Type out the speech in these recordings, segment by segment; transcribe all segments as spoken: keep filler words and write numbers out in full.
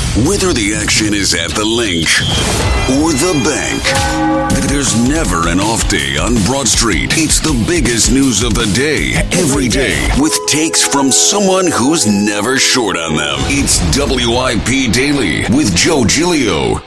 Whether the action is at the link or the bank, there's never an off day on Broad Street. It's the biggest news of the day, every day, with takes from someone who's never short on them. It's W I P Daily with Joe Giglio.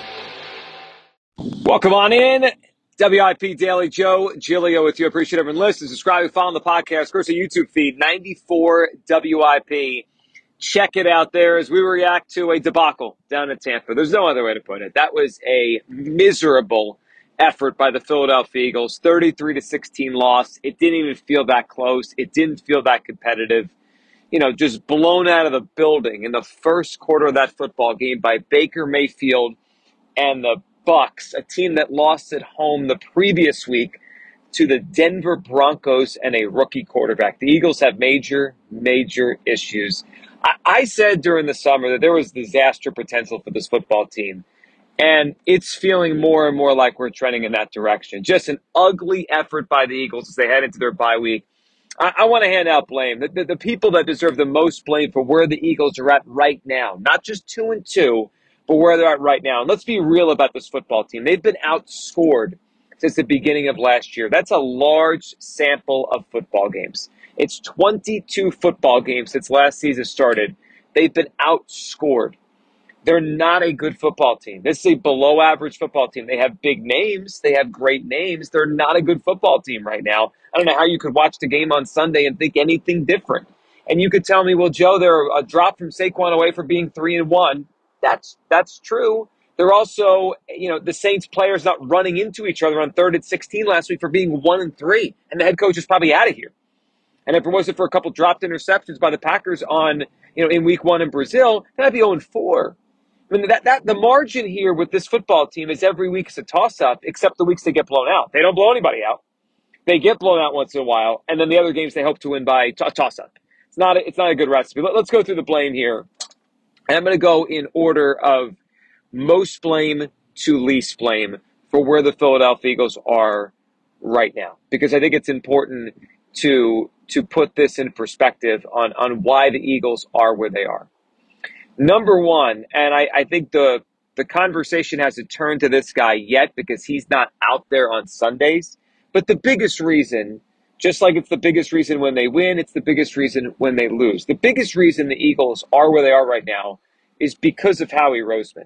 Welcome on in. W I P Daily, Joe Giglio with you. Appreciate everyone listening, subscribing, following the podcast. Of course, a YouTube feed, ninety-four W I P. Check it out there as we react to a debacle down in Tampa. There's no other way to put it. That was a miserable effort by the Philadelphia Eagles. thirty-three to sixteen loss. It didn't even feel that close. It didn't feel that competitive. You know, just blown out of the building in the first quarter of that football game by Baker Mayfield and the Bucs, a team that lost at home the previous week to the Denver Broncos and a rookie quarterback. The Eagles have major, major issues. I, I said during the summer that there was disaster potential for this football team, and it's feeling more and more like we're trending in that direction. Just an ugly effort by the Eagles as they head into their bye week. I, I want to hand out blame. The, the, the people that deserve the most blame for where the Eagles are at right now, not just two and two, but where they're at right now. And let's be real about this football team. They've been outscored since the beginning of last year. That's a large sample of football games. It's twenty-two football games since last season started. They've been outscored. They're not a good football team. This is a below-average football team. They have big names. They have great names. They're not a good football team right now. I don't know how you could watch the game on Sunday and think anything different. And you could tell me, well, Joe, they're a drop from Saquon away from being three and one. That's that's true. They're also, you know, the Saints players not running into each other on third and sixteen last week for being one and three, and the head coach is probably out of here. And if it wasn't for a couple dropped interceptions by the Packers on, you know, in week one in Brazil, that'd be zero and four. I mean, that that the margin here with this football team is every week is a toss-up, except the weeks they get blown out. They don't blow anybody out. They get blown out once in a while, and then the other games they hope to win by a toss-up. It's not a, it's not a good recipe. Let, let's go through the blame here. And I'm going to go in order of most blame to least blame for where the Philadelphia Eagles are right now, because I think it's important to to put this in perspective on, on why the Eagles are where they are. Number one, and I, I think the the conversation hasn't turned to this guy yet because he's not out there on Sundays, but the biggest reason, just like it's the biggest reason when they win, it's the biggest reason when they lose. The biggest reason the Eagles are where they are right now is because of Howie Roseman.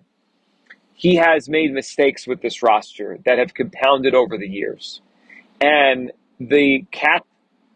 He has made mistakes with this roster that have compounded over the years. And the cap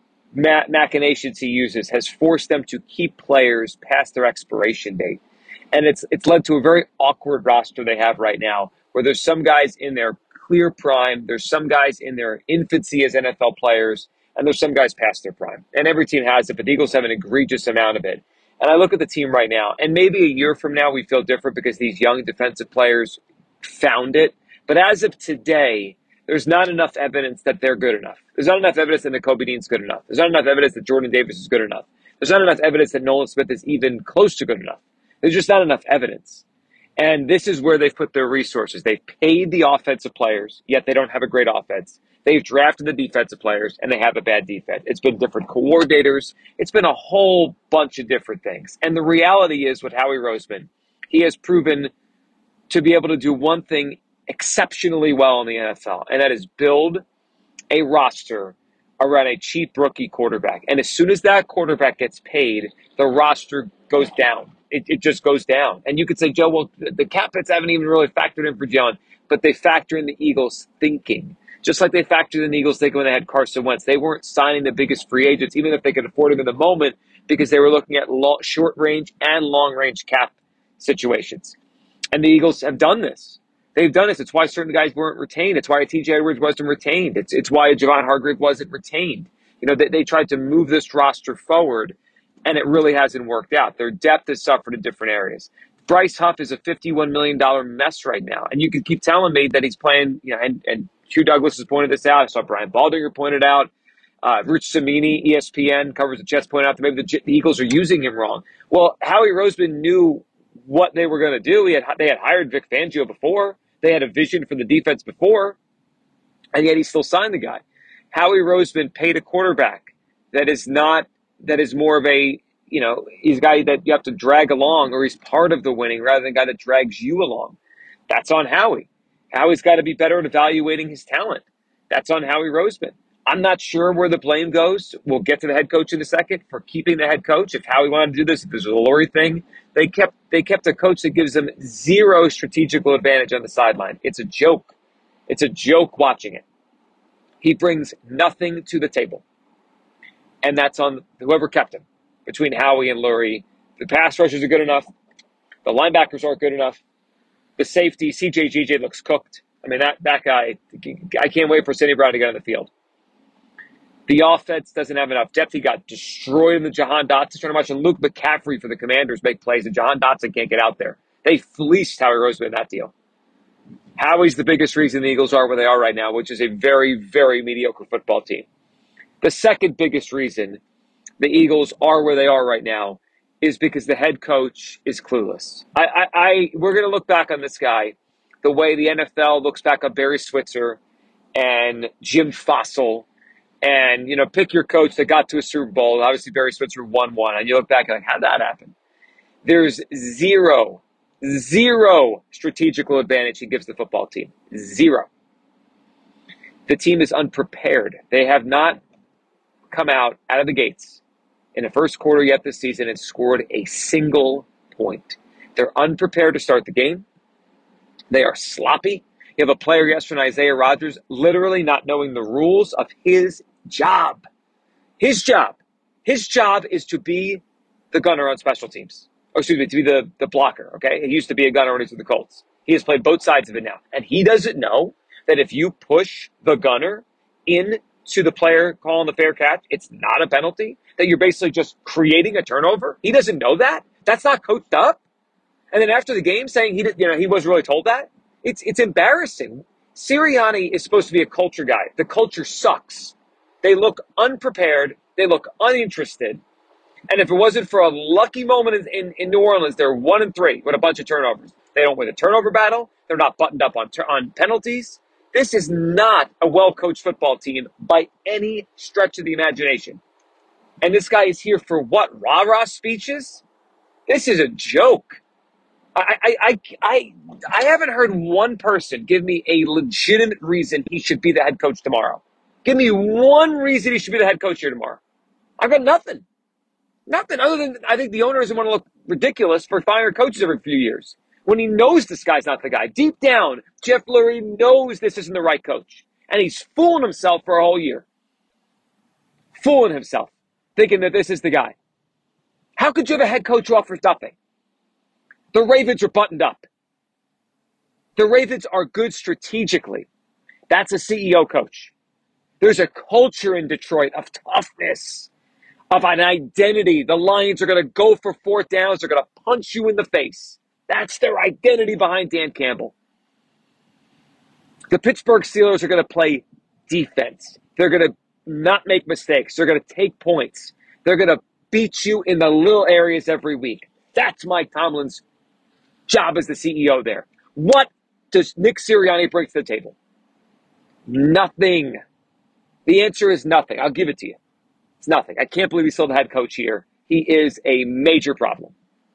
ma- machinations he uses has forced them to keep players past their expiration date. And it's it's led to a very awkward roster they have right now, where there's some guys in their clear prime, there's some guys in their infancy as N F L players, and there's some guys past their prime. And every team has it, but the Eagles have an egregious amount of it. And I look at the team right now, and maybe a year from now we feel different because these young defensive players found it. But as of today, there's not enough evidence that they're good enough. There's not enough evidence that Nakobe Dean's good enough. There's not enough evidence that Jordan Davis is good enough. There's not enough evidence that Nolan Smith is even close to good enough. There's just not enough evidence. And this is where they've put their resources. They've paid the offensive players, yet they don't have a great offense. They've drafted the defensive players, and they have a bad defense. It's been different coordinators. It's been a whole bunch of different things. And the reality is with Howie Roseman, he has proven to be able to do one thing exceptionally well in the N F L, and that is build a roster around a cheap rookie quarterback. And as soon as that quarterback gets paid, the roster goes down. It, it just goes down. And you could say, Joe, well, the cap hits haven't even really factored in for Jalen, but they factor in the Eagles' thinking. Just like they factored in the Eagles' thinking when they had Carson Wentz. They weren't signing the biggest free agents, even if they could afford him in the moment, because they were looking at long, short-range and long-range cap situations. And the Eagles have done this. They've done this. It's why certain guys weren't retained. It's why T J Edwards wasn't retained. It's it's why Javon Hargrave wasn't retained. You know, they, they tried to move this roster forward, and it really hasn't worked out. Their depth has suffered in different areas. Bryce Huff is a fifty-one million dollars mess right now. And you can keep telling me that he's playing, you know, and, and Hugh Douglas has pointed this out. I saw Brian Baldinger pointed out. Uh, Rich Cimini, E S P N, covers the Jets, pointed out that maybe the, the Eagles are using him wrong. Well, Howie Roseman knew what they were going to do. He had They had hired Vic Fangio before. They had a vision for the defense before. And yet he still signed the guy. Howie Roseman paid a quarterback that is not, that is more of a, you know, he's a guy that you have to drag along, or he's part of the winning rather than a guy that drags you along. That's on Howie. Howie's got to be better at evaluating his talent. That's on Howie Roseman. I'm not sure where the blame goes. We'll get to the head coach in a second for keeping the head coach. If Howie wanted to do this, if this was a Lurie thing, they kept they kept a coach that gives them zero strategical advantage on the sideline. It's a joke. It's a joke watching it. He brings nothing to the table. And that's on whoever kept him. Between Howie and Lurie, the pass rushers are good enough. The linebackers aren't good enough. The safety, C J G J looks cooked. I mean, that, that guy, I can't wait for Sidney Brown to get on the field. The offense doesn't have enough depth. He got destroyed in the Jahan Dotson tournament. And Luke McCaffrey for the Commanders make plays, and Jahan Dotson can't get out there. They fleeced Howie Roseman in that deal. Howie's the biggest reason the Eagles are where they are right now, which is a very, very mediocre football team. The second biggest reason the Eagles are where they are right now is because the head coach is clueless. I, I, I we're going to look back on this guy the way the N F L looks back on Barry Switzer and Jim Fassel, and, you know, pick your coach that got to a Super Bowl. Obviously, Barry Switzer won one, and you look back and like, how'd that happen? There's zero, zero strategical advantage he gives the football team. Zero. The team is unprepared. They have not come out out of the gates in the first quarter yet this season and scored a single point. They're unprepared to start the game. They are sloppy. You have a player yesterday, Isaiah Rodgers, literally not knowing the rules of his job. His job. His job is to be the gunner on special teams. Or excuse me, to be the, the blocker, okay? He used to be a gunner when he was with the Colts. He has played both sides of it now. And he doesn't know that if you push the gunner in to the player calling the fair catch, it's not a penalty, that you're basically just creating a turnover. He doesn't know that. That's not coached up. And then after the game saying he did, you know, he wasn't really told that. It's it's embarrassing. Sirianni is supposed to be a culture guy. The culture sucks. They look unprepared. They look uninterested. And if it wasn't for a lucky moment in, in, in New Orleans, they're one and three with a bunch of turnovers. They don't win a turnover battle. They're not buttoned up on on penalties. This is not a well-coached football team by any stretch of the imagination. And this guy is here for what? Rah-rah speeches? This is a joke. I, I, I, I, I haven't heard one person give me a legitimate reason he should be the head coach tomorrow. Give me one reason he should be the head coach here tomorrow. I've got nothing. Nothing other than I think the owner doesn't want to look ridiculous for firing coaches every few years. When he knows this guy's not the guy. Deep down, Jeff Lurie knows this isn't the right coach. And he's fooling himself for a whole year. Fooling himself. Thinking that this is the guy. How could you have a head coach who offers nothing? The Ravens are buttoned up. The Ravens are good strategically. That's a C E O coach. There's a culture in Detroit of toughness, of an identity. The Lions are going to go for fourth downs. They're going to punch you in the face. That's their identity behind Dan Campbell. The Pittsburgh Steelers are going to play defense. They're going to not make mistakes. They're going to take points. They're going to beat you in the little areas every week. That's Mike Tomlin's job as the C E O there. What does Nick Sirianni bring to the table? Nothing. The answer is nothing. I'll give it to you. It's nothing. I can't believe he's still the head coach here. He is a major problem.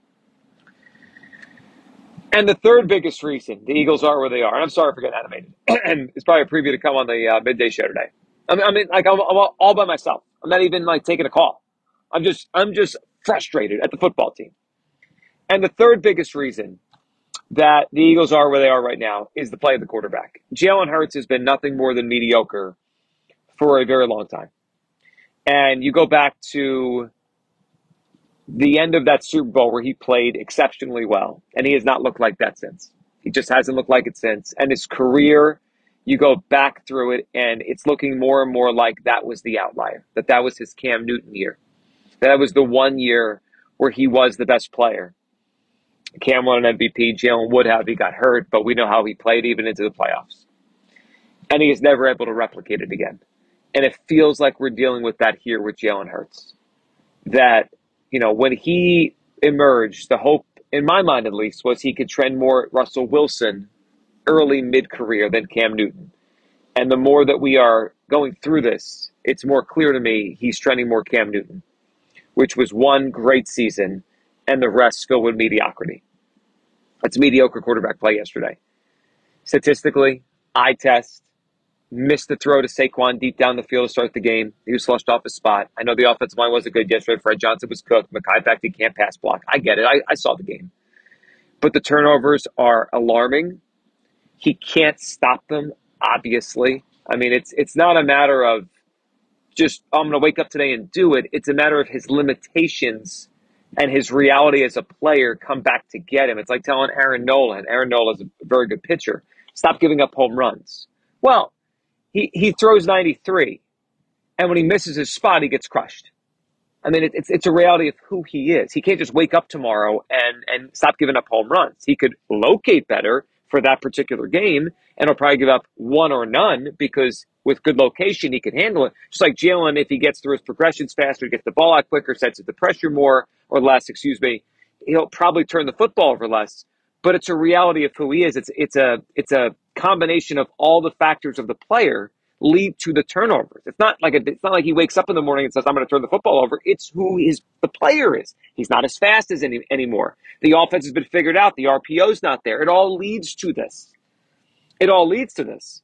And the third biggest reason the Eagles are where they are, and I'm sorry for getting animated, and it's probably a preview to come on the uh, midday show today. I mean, I mean like I'm, I'm all by myself. I'm not even like taking a call. I'm just, I'm just frustrated at the football team. And the third biggest reason that the Eagles are where they are right now is the play of the quarterback. Jalen Hurts has been nothing more than mediocre for a very long time. And you go back to the end of that Super Bowl where he played exceptionally well, and he has not looked like that since. He just hasn't looked like it since. And his career, you go back through it, and it's looking more and more like that was the outlier, that that was his Cam Newton year. That was the one year where he was the best player. Cam won an M V P. Jalen would have. He got hurt, but we know how he played even into the playoffs. And he is never able to replicate it again. And it feels like we're dealing with that here with Jalen Hurts. That, you know, when he emerged, the hope, in my mind at least, was he could trend more Russell Wilson early mid-career than Cam Newton. And the more that we are going through this, it's more clear to me he's trending more Cam Newton. which was one great season and the rest filled with mediocrity. That's mediocre quarterback play yesterday. Statistically, eye test, missed the throw to Saquon deep down the field to start the game. He was flushed off his spot. I know the offensive line wasn't good yesterday. Fred Johnson was cooked. Mekhi Becton can't pass block. I get it. I, I saw the game. But the turnovers are alarming. He can't stop them, obviously. I mean, it's it's not a matter of just, oh, I'm going to wake up today and do it. It's a matter of his limitations and his reality as a player come back to get him. It's like telling Aaron Nola, and Aaron Nola is a very good pitcher, stop giving up home runs. Well, he, he throws ninety-three, and when he misses his spot, he gets crushed. I mean, it, it's it's a reality of who he is. He can't just wake up tomorrow and, and stop giving up home runs. He could locate better for that particular game, and he'll probably give up one or none because with good location, he can handle it. Just like Jalen, if he gets through his progressions faster, gets the ball out quicker, sets it the pressure more or less, excuse me, he'll probably turn the football over less. But it's a reality of who he is. It's it's a it's a combination of all the factors of the player lead to the turnovers. It's not like a, it's not like he wakes up in the morning and says, I'm going to turn the football over. It's who his the player is. He's not as fast as any anymore. The offense has been figured out. The R P O's not there. It all leads to this. It all leads to this.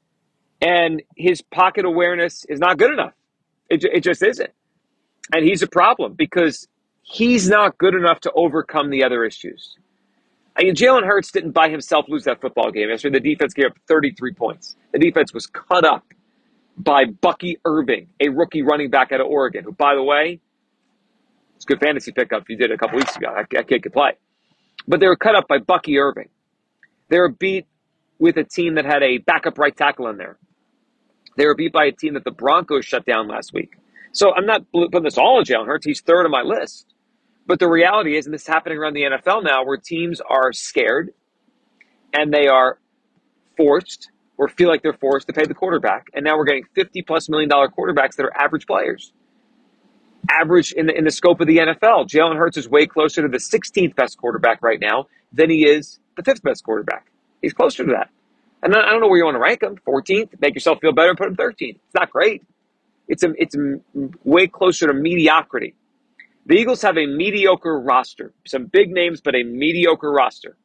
And his pocket awareness is not good enough. It, it just isn't. And he's a problem because he's not good enough to overcome the other issues. I mean, Jalen Hurts didn't by himself lose that football game. Yesterday, the defense gave up thirty-three points. The defense was cut up by Bucky Irving, a rookie running back out of Oregon, who, by the way, it's a good fantasy pickup you did a couple weeks ago. That, that kid could play. But they were cut up by Bucky Irving. They were beat with a team that had a backup right tackle in there. They were beat by a team that the Broncos shut down last week. So I'm not putting this all on Jalen Hurts. He's third on my list. But the reality is, and this is happening around the N F L now, where teams are scared and they are forced or feel like they're forced to pay the quarterback. And now we're getting fifty plus million dollar quarterbacks that are average players. Average in the, in the scope of the N F L. Jalen Hurts is way closer to the sixteenth best quarterback right now than he is the fifth best quarterback. He's closer to that. And I don't know where you want to rank him. fourteenth, make yourself feel better and put him thirteenth. It's not great. It's a, it's a, way closer to mediocrity. The Eagles have a mediocre roster. Some big names, but a mediocre roster.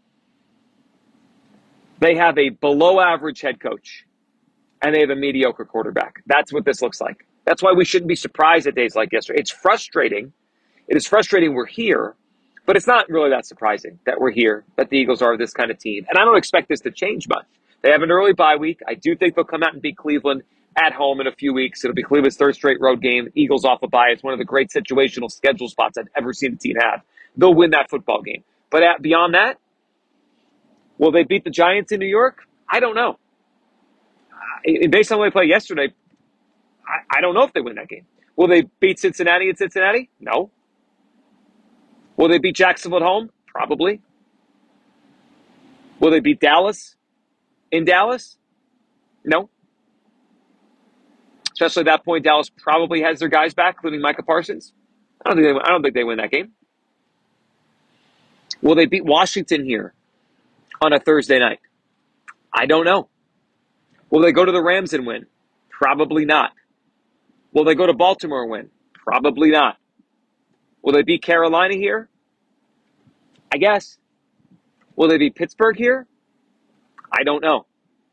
They have a below-average head coach, and they have a mediocre quarterback. That's what this looks like. That's why we shouldn't be surprised at days like yesterday. It's frustrating. It is frustrating we're here, but it's not really that surprising that we're here, that the Eagles are this kind of team. And I don't expect this to change much. They have an early bye week. I do think they'll come out and beat Cleveland at home in a few weeks. It'll be Cleveland's third straight road game. Eagles off a bye. It's one of the great situational schedule spots I've ever seen a team have. They'll win that football game. But at, beyond that, will they beat the Giants in New York? I don't know. Uh, based on what they played yesterday, I, I don't know if they win that game. Will they beat Cincinnati in Cincinnati? No. Will they beat Jacksonville at home? Probably. Will they beat Dallas in Dallas? No. Especially at that point, Dallas probably has their guys back, including Micah Parsons. I don't think they, I don't think they win that game. Will they beat Washington here on a Thursday night? I don't know. Will they go to the Rams and win? Probably not. Will they go to Baltimore and win? Probably not. Will they beat Carolina here? I guess. Will they beat Pittsburgh here? I don't know.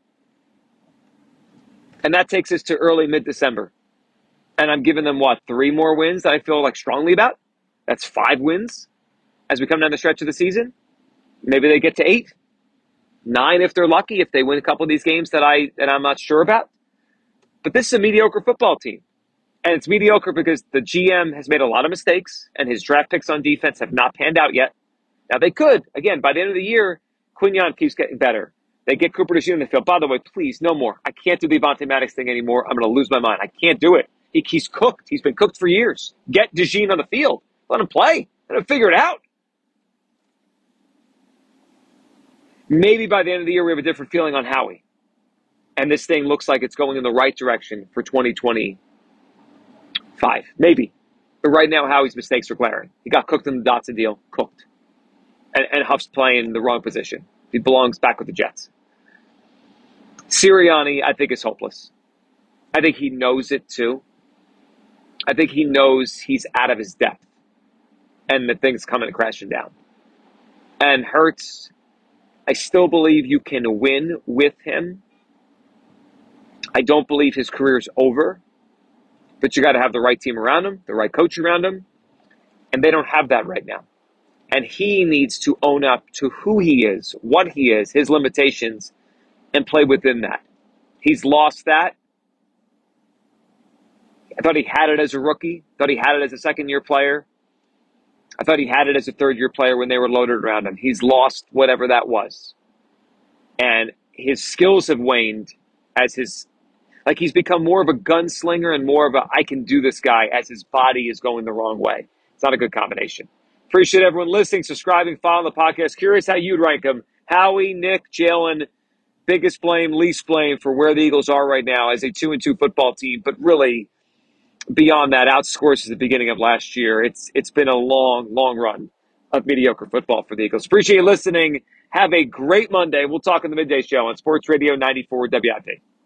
And that takes us to early mid-December. And I'm giving them, what, three more wins that I feel like strongly about? That's five wins as we come down the stretch of the season. Maybe they get to eight. Nine if they're lucky, if they win a couple of these games that, I, that I'm not sure about. But this is a mediocre football team. And it's mediocre because the G M has made a lot of mistakes, and his draft picks on defense have not panned out yet. Now, they could. Again, by the end of the year, Quinyon keeps getting better. They get Cooper DeJean in the field. By the way, please, no more. I can't do the Avonte Maddox thing anymore. I'm going to lose my mind. I can't do it. He, he's cooked. He's been cooked for years. Get DeJean on the field. Let him play. Let him figure it out. Maybe by the end of the year, we have a different feeling on Howie. And this thing looks like it's going in the right direction for twenty twenty-five. Maybe. But right now, Howie's mistakes are glaring. He got cooked in the Dotson deal. Cooked. And, and Huff's playing the wrong position. He belongs back with the Jets. Sirianni, I think, is hopeless. I think he knows it, too. I think he knows he's out of his depth and the thing's coming crashing down. And Hurts, I still believe you can win with him. I don't believe his career is over, but you got to have the right team around him, the right coach around him, and they don't have that right now. And he needs to own up to who he is, what he is, his limitations, and play within that. He's lost that. I thought he had it as a rookie. I thought he had it as a second-year player. I thought he had it as a third-year player when they were loaded around him. He's lost whatever that was. And his skills have waned as his, like he's become more of a gunslinger and more of a I can do this guy as his body is going the wrong way. It's not a good combination. Appreciate everyone listening, subscribing, following the podcast. Curious how you'd rank them. Howie, Nick, Jalen, biggest blame, least blame for where the Eagles are right now as a two and two football team. But really, beyond that, outscores at the beginning of last year. It's It's been a long, long run of mediocre football for the Eagles. Appreciate you listening. Have a great Monday. We'll talk on the Midday Show on Sports Radio ninety-four W I P.